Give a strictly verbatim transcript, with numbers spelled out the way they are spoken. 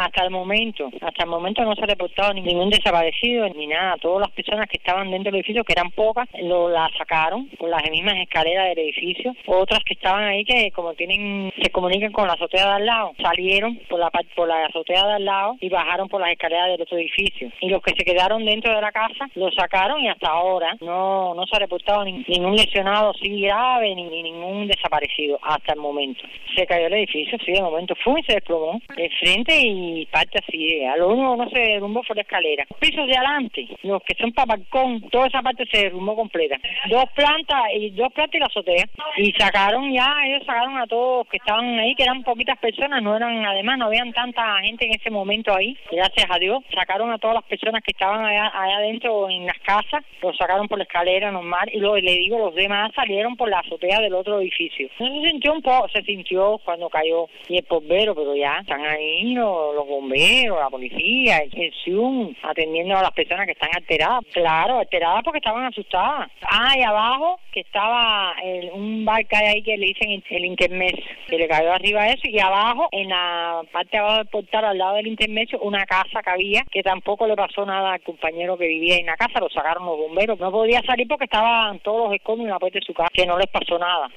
Hasta el momento, hasta el momento no se ha reportado ningún desaparecido ni nada. Todas las personas que estaban dentro del edificio, que eran pocas, lo la sacaron por las mismas escaleras del edificio. Otras que estaban ahí, que como tienen, se comunican con la azotea de al lado, salieron por la por la azotea de al lado y bajaron por las escaleras del otro edificio. Y los que se quedaron dentro de la casa, lo sacaron y hasta ahora no no se ha reportado ni, ningún lesionado así grave ni, ni ningún desaparecido hasta el momento. Se cayó el edificio, sí, de momento fue y se desplomó de frente y parte así. A lo único no se derrumbó fue la escalera. Los pisos de adelante, los que son para balcón, toda esa parte se derrumbó completa. Dos plantas y dos plantas y la azotea. Y sacaron ya, ellos sacaron a todos que estaban ahí, que eran poquitas personas, no eran, además no habían tanta gente en ese momento ahí, gracias a Dios. Sacaron a todas las personas que estaban allá, allá adentro en las casas, los sacaron por la escalera normal y luego le digo, los demás salieron por la azotea del otro edificio. No se sintió un poco, se sintió cuando cayó y el bombero, pero ya están ahí los, los bomberos, la policía, el, el S U M, atendiendo a las personas que están alteradas. Claro, alteradas porque estaban asustadas. Ah, y abajo, que estaba el, un bar que hay ahí que le dicen el, el intermedio, que le cayó arriba eso, y abajo, en la parte de abajo del portal, al lado del intermedio, una casa que había, que tampoco le pasó nada al compañero que vivía en la casa, lo sacaron los bomberos. No podía salir porque estaban todos los escombros en la puerta de su casa, que no les pasó nada.